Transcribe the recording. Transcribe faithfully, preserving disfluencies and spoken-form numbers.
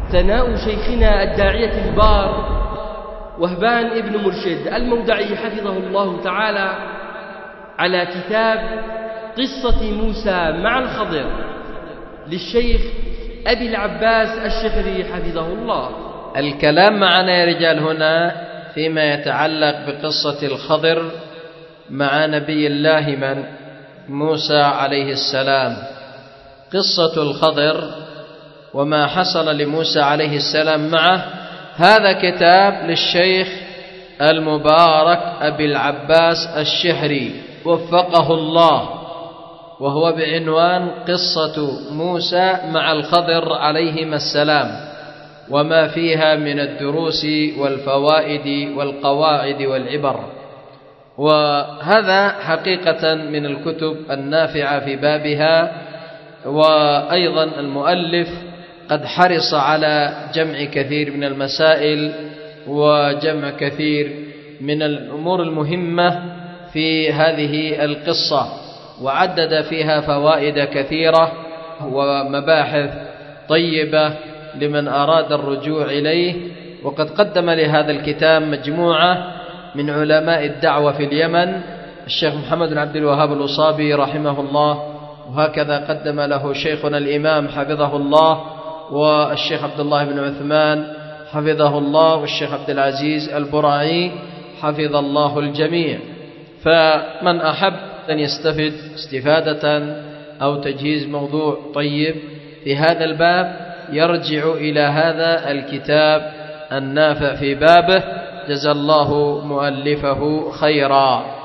ثناء شيخنا الداعية البار وهبان ابن مرشد المودعي حفظه الله تعالى على كتاب قصة موسى مع الخضر للشيخ أبي العباس الشحري حفظه الله. الكلام معنا يا رجال هنا فيما يتعلق بقصة الخضر مع نبي الله من موسى عليه السلام. قصة الخضر وما حصل لموسى عليه السلام معه، هذا كتاب للشيخ المبارك أبي العباس الشحري وفقه الله، وهو بعنوان قصة موسى مع الخضر عليهما السلام وما فيها من الدروس والفوائد والقواعد والعبر. وهذا حقيقة من الكتب النافعة في بابها، وأيضا المؤلف قد حرص على جمع كثير من المسائل وجمع كثير من الأمور المهمة في هذه القصة، وعدد فيها فوائد كثيرة ومباحث طيبة لمن أراد الرجوع إليه. وقد قدم لهذا الكتاب مجموعة من علماء الدعوة في اليمن، الشيخ محمد بن عبد الوهاب الأصابي رحمه الله، وهكذا قدم له شيخنا الإمام حفظه الله، والشيخ عبد الله بن عثمان حفظه الله، والشيخ عبد العزيز البراعي حفظ الله الجميع. فمن أحب أن يستفد استفادة أو تجهيز موضوع طيب في هذا الباب يرجع إلى هذا الكتاب النافع في بابه، جزا الله مؤلفه خيرا.